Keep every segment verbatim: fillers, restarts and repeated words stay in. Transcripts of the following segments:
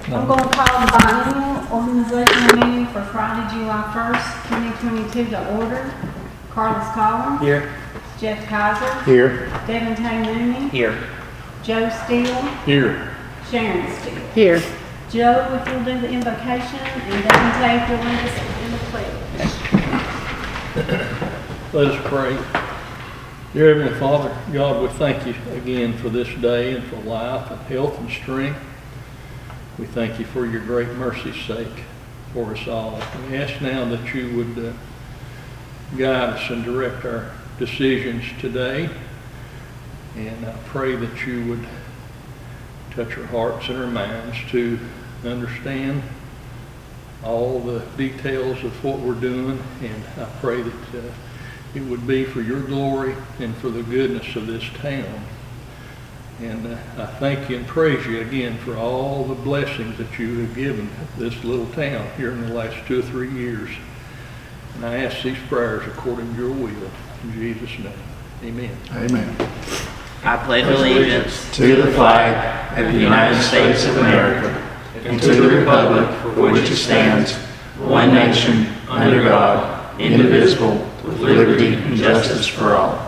I'm going to call the biennial organizational meeting for Friday, July first, twenty twenty-two to order. Carlos Collins. Here. Jeff Kaiser. Here. Devin Tay Mooney. Here. Joe Steele. Here. Sharon Steele. Here. Joe, if you'll do the invocation, and Devin Tay, if you'll lead us in the pledge. Let us pray. Dear Heavenly Father, God, we thank you again for this day and for life and health and strength. We thank you for your great mercy's sake for us all. We ask now that you would uh, guide us and direct our decisions today. And I pray that you would touch our hearts and our minds to understand all the details of what we're doing. And I pray that uh, it would be for your glory and for the goodness of this town. And uh, I thank you and praise you again for all the blessings that you have given this little town here in the last two or three years. And I ask these prayers according to your will. In Jesus' name, amen. Amen. I pledge allegiance To the flag of the United States of America and to the republic for which it stands, one nation, under God, indivisible, with liberty and justice for all.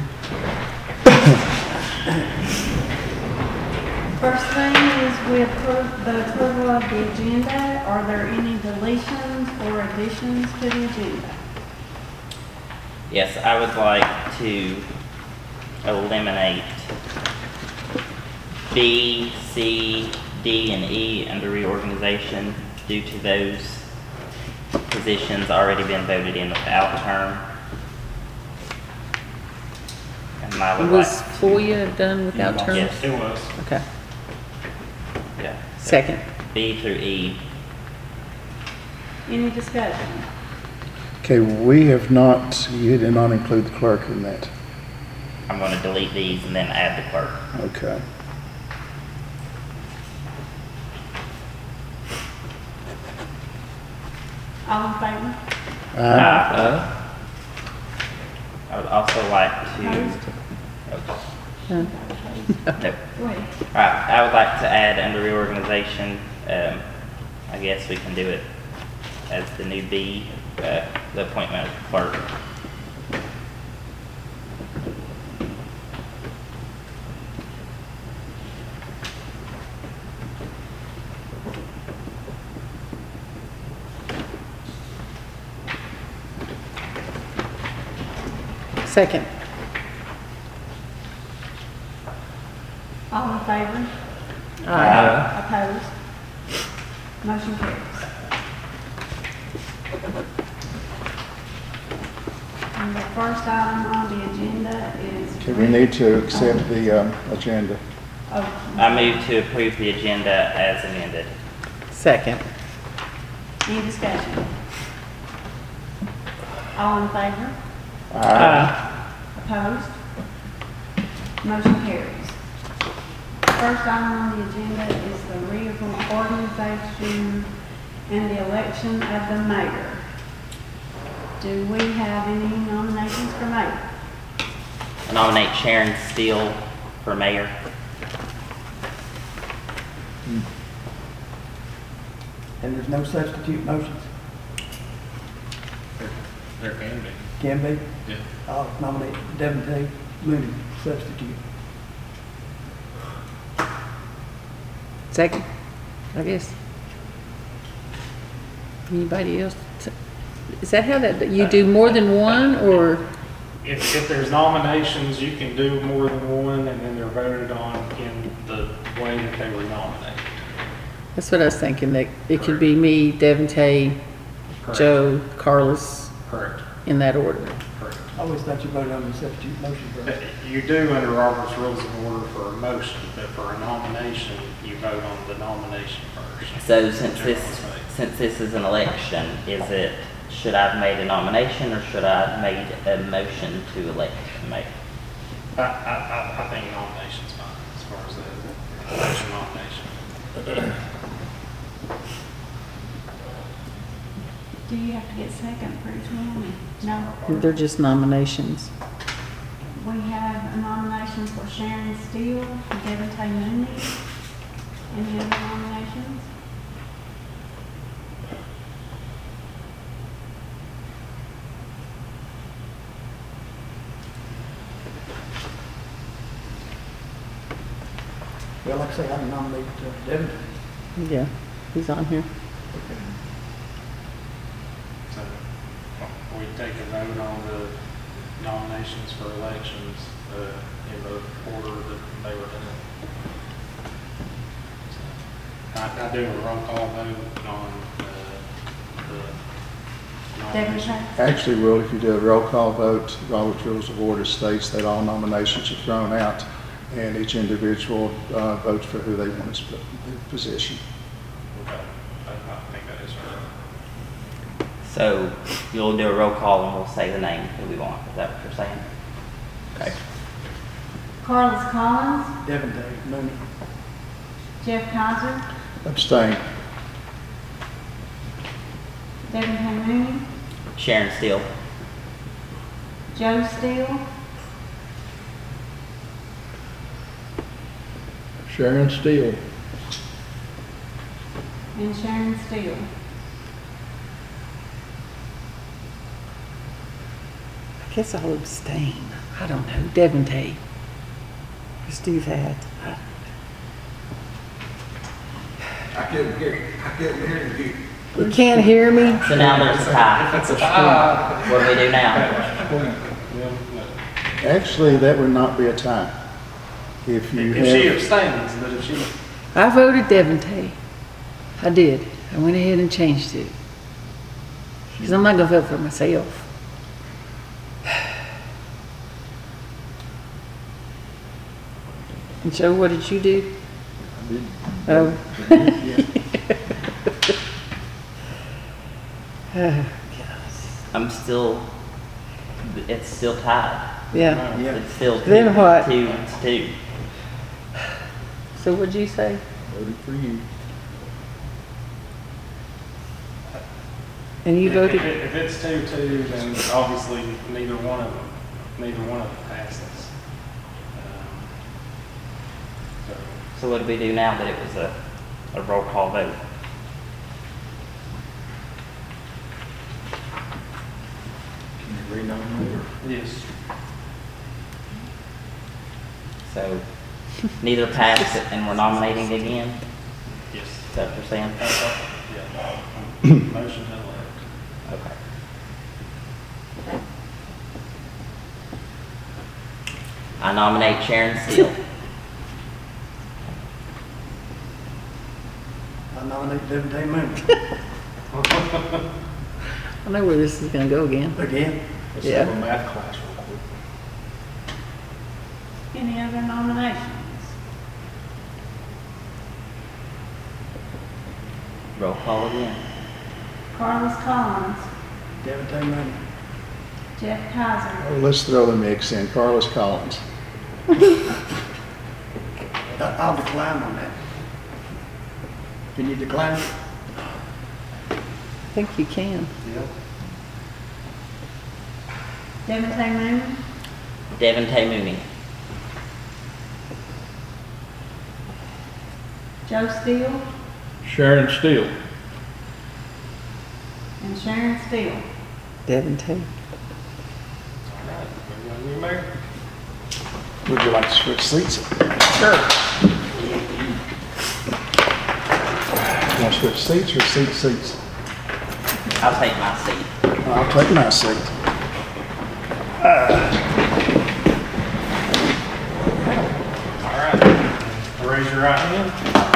First thing is we approve the approval of the agenda. Are there any deletions or additions to the agenda? Yes, I would like to eliminate B, C, D, and E under reorganization due to those positions already been voted in without term. And I would Was like to- FOIA done without terms? Yes, It was. Okay. yeah. So Second. B through E. Any discussion? Okay, we have not, you did not include the clerk in that. I'm going to delete these and then add the clerk. Okay. All in favor? Aye. I would also like to. Opposed? Oh, Huh. no. Go ahead. Alright, I would like to add under reorganization, um, I guess we can do it as the new B, uh, the appointment of clerk. Second. All in favor? Aye. Opposed? Motion carries. And the first item on the agenda is. Okay, we need to accept the um, agenda. Oh, I move to approve the agenda as amended. Second. any discussion? All in favor? Aye. Opposed? Motion carries. First item on the agenda is the reorganization and the election of the mayor. Do we have any nominations for mayor? I nominate Sharon Steele for mayor. And there's no substitute motions? There can be. Can be? Yeah. I'll nominate Devin Tay Mooney, substitute. Second, I guess. Anybody else? Is that how that, you do more than one, or? If, if there's nominations, you can do more than one, and then they're voted on in the way that they were nominated. That's what I was thinking, that it could be me, Devin Tay, Correct. Joe, Carlos, Correct. in that order. Correct. I always thought you voted on the substitute motion first. You do under Robert's Rules of Order for a motion, but for a nomination, you vote on the nomination first. So since this, Generally. since this is an election, is it, should I have made a nomination or should I have made a motion to elect a mayor? I, I, I- I think nomination's fine, as far as the election nomination. Do you have to get second for each one? No. They're just nominations. We have a nomination for Sharon Steele, Devin Tay Mooney. Any other nominations? Well, like I say, I nominate uh, Devin Page. Yeah, he's on here. So we take a vote on the nominations for elections uh, in the order that they were done. So, I, I do a roll call vote on uh, the Devin nomination. Page? Actually, Will, if you do a roll call vote, Robert's Rules of Order states that all nominations are thrown out and each individual uh, votes for who they want as the position. Okay. I, I think that is right. So you'll do a roll call and we'll say the name who we want. Is that what you're saying? Okay. Carlos Collins, Devin Page, Mooney. Jeff Kaiser, Abstain. Devin Payne Mooney, Sharon Steele. Joe Steele, Sharon Steele. and Sharon Steele. I guess I'll abstain. I don't know. Devin Tay. Let's do that. I couldn't hear, I couldn't hear you. You can't hear me? So now there's a tie. What do we do now? Actually, that would not be a tie. If you If she have, abstains, but if she, I voted Devin Tay. I did. I went ahead and changed it. Because I'm not going to vote for myself. And Joe, what did you do? Oh. Oh, gosh. I'm still, it's still tied. Yeah. Yeah. It's still two, Then what? two to two. So what'd you say? Voted for you. And you if, voted? if, it- if it's two two, then obviously neither one of them, neither one of them passes. Um, so So what do we do now that it was a, a roll call vote? Can you renominate her? yes. So neither passed and we're nominating again? Yes. Is that what you're saying? Yeah. Motion to elect. Okay. I nominate Sharon Steele. I nominate Devin Page Mooney. I know where this is going to go again. Again, Let's Yeah. have a math class real quick. Any other nominations? Roll call again. Carlos Collins, Devin Page Mooney. Jeff Kaiser, oh, let's throw the mix in, Carlos Collins. I- I'll decline on that. Can you decline it? I think you can. Devin Payne Mooney, Devin Tay Mooney. Joe Steele, Sharon Steele. and Sharon Steele. Devin Tay. All right. We're going to be mayor. Would you like to switch seats? Sure. You want to switch seats or seat seats? I'll take my seat. I'll take my seat. All right. Raise your right hand.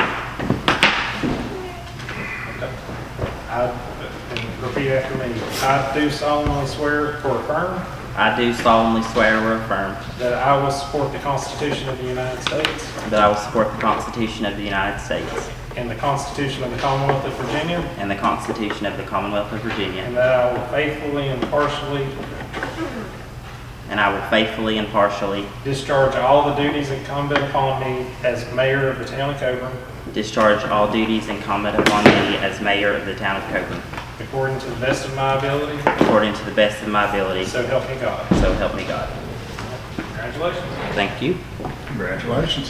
Okay. I, and repeat after me. I do solemnly swear or affirm I do solemnly swear or affirm that I will support the Constitution of the United States that I will support the Constitution of the United States and the Constitution of the Commonwealth of Virginia, and the Constitution of the Commonwealth of and Virginia, that I will faithfully and impartially and I will faithfully and partially discharge all the duties incumbent upon me as mayor of the town of Coburn, discharge all duties incumbent upon me as mayor of the town of Coburn, according to the best of my ability, according to the best of my ability, so help me God. so help me God. Congratulations. Thank you. Congratulations.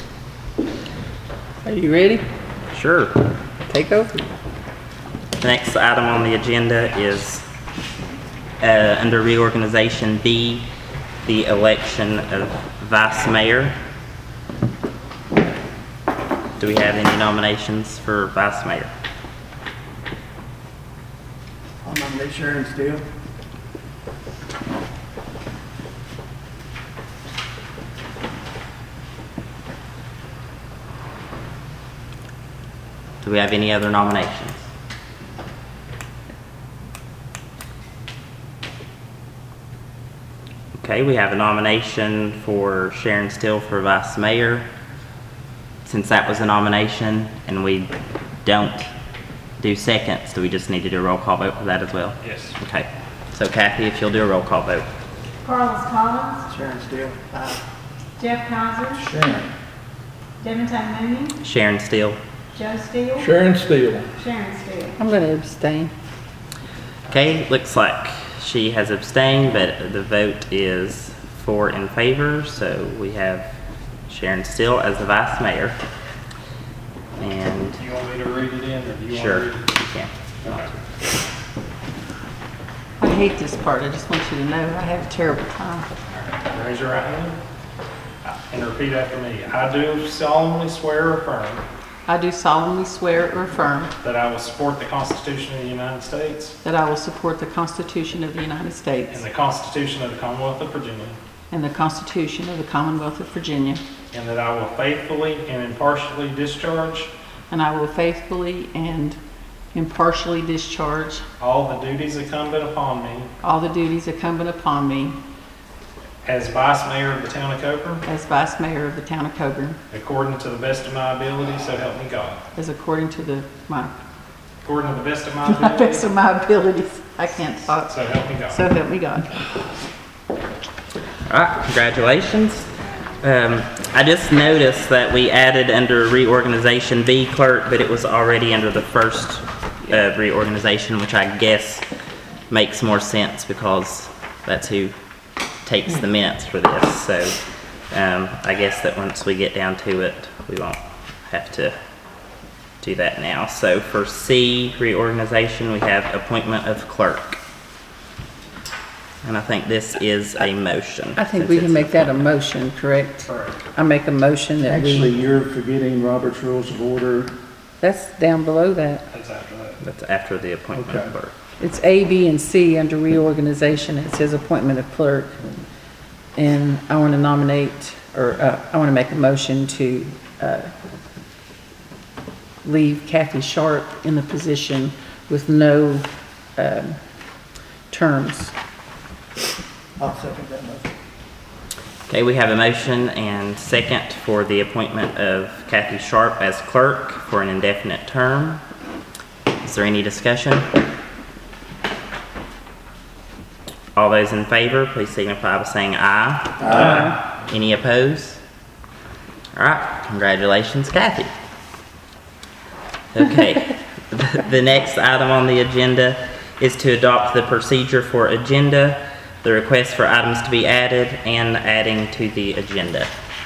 Are you ready? Sure. Take over. The next item on the agenda is uh, under reorganization B, the election of vice mayor. Do we have any nominations for vice mayor? I'll nominate Sharon Steele. Do we have any other nominations? Okay, we have a nomination for Sharon Steele for vice mayor. Since that was a nomination and we don't do seconds, do we just need to do a roll call vote for that as well? Yes. Okay, so Kathy, if you'll do a roll call vote. Carlos Collins, Sharon Steele. Aye. Jeff Kaiser, Sharon. Devin Taylor Mooney, Sharon Steele. Joe Steele, Sharon Steele. Sharon Steele. I'm gonna abstain. Okay, looks like she has abstained, but the vote is four in favor, so we have Sharon Steele as the vice mayor. And Do you want me to read it in, or do you want sure, to you read can. it? Okay. I hate this part. I just want you to know I have a terrible time. Raise your right hand and repeat after me. I do solemnly swear or affirm I do solemnly swear or affirm that I will support the Constitution of the United States that I will support the Constitution of the United and States the Constitution of the Commonwealth of Virginia, and the Constitution of the Commonwealth of Virginia, and that I will faithfully and impartially discharge and I will faithfully and impartially discharge all the duties incumbent upon me all the duties incumbent upon me as Vice Mayor of the Town of Coburn, as Vice Mayor of the Town of Coburn, according to the best of my ability, so help me God. as according to the, my, According to the best of my my best ability, of my abilities. I can't talk. so help me God. So help me God. All right, congratulations. Um, I just noticed that we added under reorganization B clerk, but it was already under the first uh, reorganization, which I guess makes more sense because that's who takes the minutes for this. So um, I guess that once we get down to it, we won't have to do that now. So for C, reorganization, we have appointment of clerk. And I think this is a motion. I think since we it's can make that a appointment. motion, correct? Correct. I make a motion that Actually, we, you're forgetting Robert's Rules of Order. that's down below that. That's after that. That's after the appointment of Okay. clerk. It's A, B, and C under reorganization. It says appointment of clerk. And I want to nominate, or uh, I want to make a motion to uh, leave Kathy Sharp in the position with no um, terms. I'll second that motion. Okay, we have a motion and second for the appointment of Kathy Sharp as clerk for an indefinite term. Is there any discussion? All those in favor, please signify by saying aye. Aye. Any opposed? All right, congratulations, Kathy. Okay, the- the next item on the agenda is to adopt the procedure for agenda, the request for items to be added, and adding to the agenda.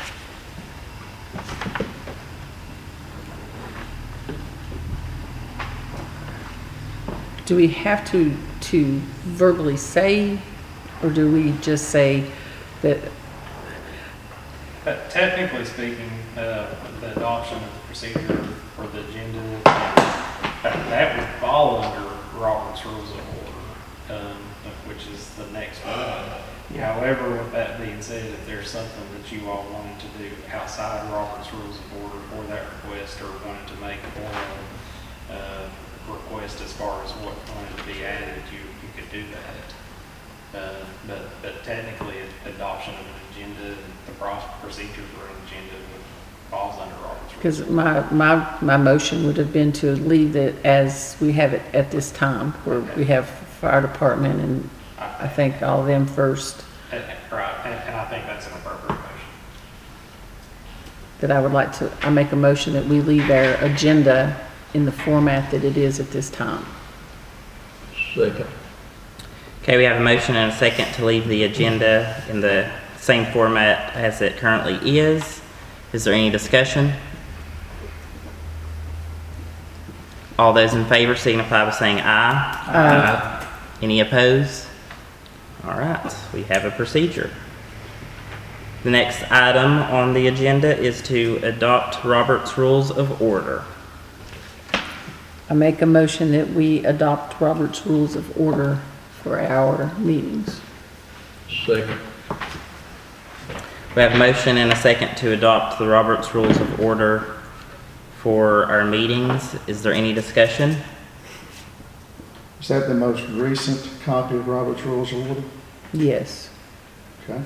Do we have to, to verbally say, or do we just say that, Uh, Technically speaking, uh, the adoption of the procedure for the agenda, that, that would fall under Robert's Rules of Order, um, which is the next one. However, with that being said, if there's something that you all wanted to do outside Robert's Rules of Order for that request, or wanted to make a formal uh, request as far as what wanted to be added, you, you could do that. Uh, but, but technically, adoption of an agenda, the pro- procedure for an agenda falls under Robert's Rules. because my, my, my motion would have been to leave it as we have it at this time, where we have fire department and I think all of them first, And- and- Right, and, and I think that's an appropriate motion. that I would like to, I make a motion that we leave our agenda in the format that it is at this time. Second. Okay, we have a motion and a second to leave the agenda in the same format as it currently is. Is there any discussion? All those in favor signify by saying aye. Uh, Any opposed? All right, we have a procedure. The next item on the agenda is to adopt Robert's Rules of Order. I make a motion that we adopt Robert's Rules of Order for our meetings. Second. We have a motion and a second to adopt the Robert's Rules of Order for our meetings. Is there any discussion? Is that the most recent copy of Robert's Rules of Order? Yes. Okay.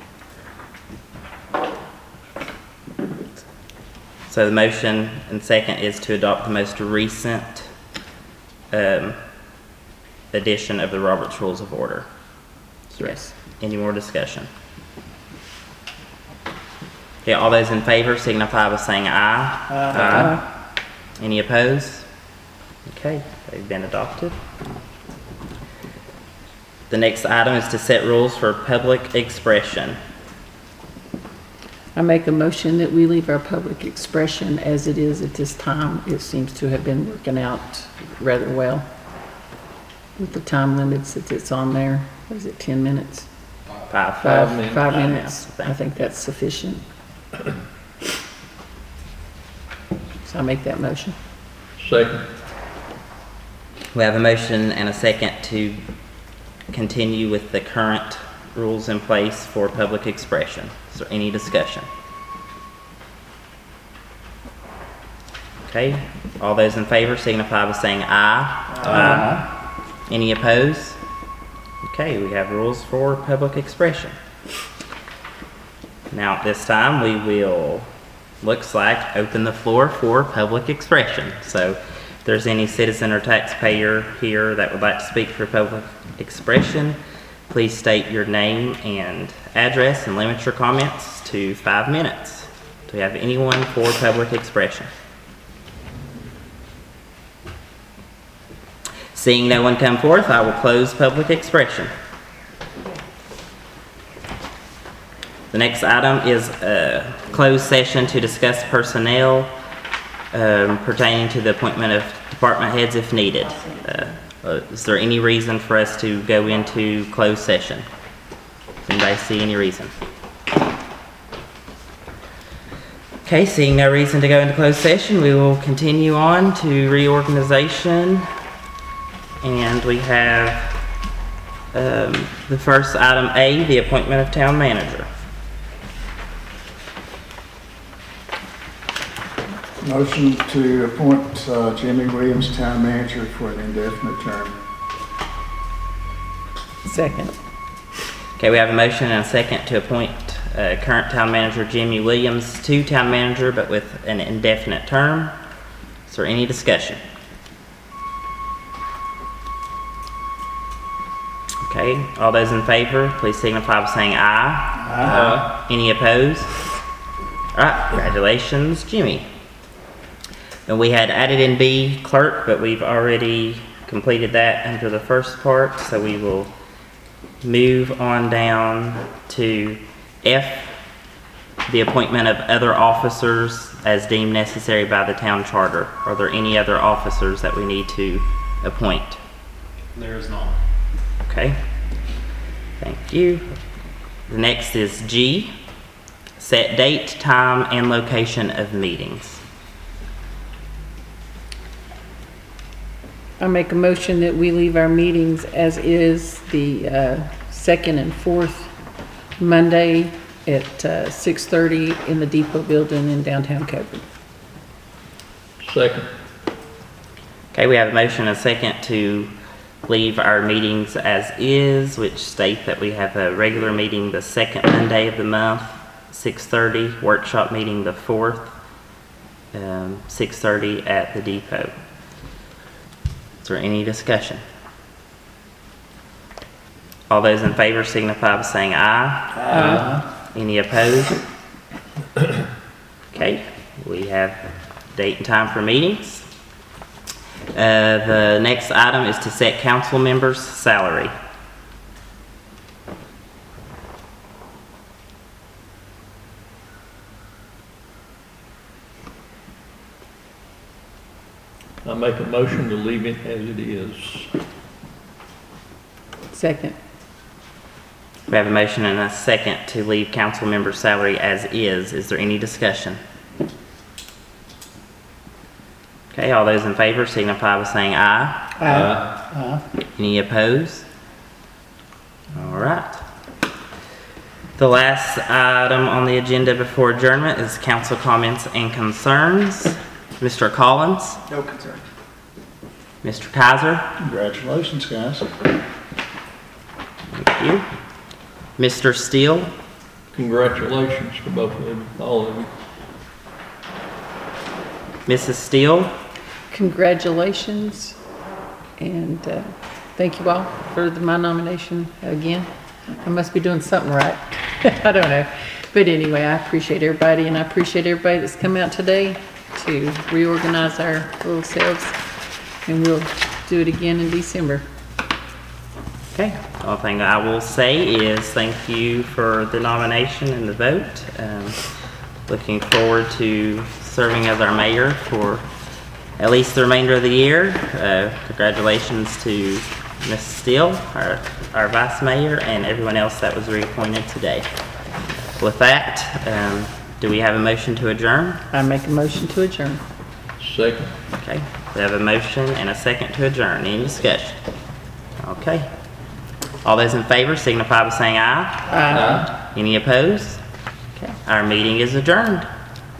So the motion and second is to adopt the most recent um, edition of the Robert's Rules of Order. Yes. Any more discussion? Okay, all those in favor signify by saying aye. Aye. Any opposed? Okay, they've been adopted. The next item is to set rules for public expression. I make a motion that we leave our public expression as it is at this time. It seems to have been working out rather well with the time limits that it's on there. What is it, ten minutes? Five. Five, minutes. five Five minutes. minutes, I think that's sufficient. So I make that motion. Second. We have a motion and a second to continue with the current rules in place for public expression. Is there any discussion? Okay, all those in favor signify by saying aye. Aye. Any opposed? Okay, we have rules for public expression. Now at this time, we will, looks like, open the floor for public expression. So if there's any citizen or taxpayer here that would like to speak for public expression, please state your name and address and limit your comments to five minutes. Do we have anyone for public expression? Seeing no one come forth, I will close public expression. The next item is a closed session to discuss personnel um, pertaining to the appointment of department heads if needed. Uh, uh, is there any reason for us to go into closed session? Does anybody see any reason? Okay, seeing no reason to go into closed session, we will continue on to reorganization. And we have um, the first item A, the appointment of town manager. Motion to appoint uh, Jimmy Williams town manager for an indefinite term. Second. Okay, we have a motion and a second to appoint uh, current town manager Jimmy Williams to town manager, but with an indefinite term. Is there any discussion? Okay, all those in favor, please signify by saying aye. Aye. Any opposed? All right, congratulations, Jimmy. And we had added in B, clerk, but we've already completed that under the first part, so we will move on down to F, the appointment of other officers as deemed necessary by the town charter. Are there any other officers that we need to appoint? There is not. Okay, thank you. The next is G, set date, time, and location of meetings. I make a motion that we leave our meetings as is, the uh, second and fourth Monday at uh, six thirty in the Depot Building in downtown Coburn. Second. Okay, we have a motion and a second to leave our meetings as is, which state that we have a regular meeting the second Monday of the month, six thirty, workshop meeting the fourth, um, six thirty at the Depot. Is there any discussion? All those in favor signify by saying aye. Aye. Any opposed? Okay, we have date and time for meetings. Uh, the next item is to set council members' salary. I make a motion to leave it as it is. Second. We have a motion and a second to leave council member salary as is. Is there any discussion? Okay, all those in favor signify by saying aye. Aye. Any opposed? All right. The last item on the agenda before adjournment is council comments and concerns. Mister Collins, No concern. Mister Kaiser, Congratulations, guys. thank you. Mister Steele, Congratulations to both of you, all of you. Missus Steele, Congratulations, and uh, thank you all for the- my nomination again. I must be doing something right. I don't know. But anyway, I appreciate everybody, and I appreciate everybody that's come out today to reorganize our little selves, and we'll do it again in December. okay. The only thing I will say is thank you for the nomination and the vote. Um, looking forward to serving as our mayor for at least the remainder of the year. Uh, congratulations to Miz Steele, our, our vice mayor, and everyone else that was reappointed today. With that, um, do we have a motion to adjourn? I make a motion to adjourn. Second. Okay, we have a motion and a second to adjourn. Any discussion? Okay. All those in favor signify by saying aye. Aye. Any opposed? Okay, our meeting is adjourned.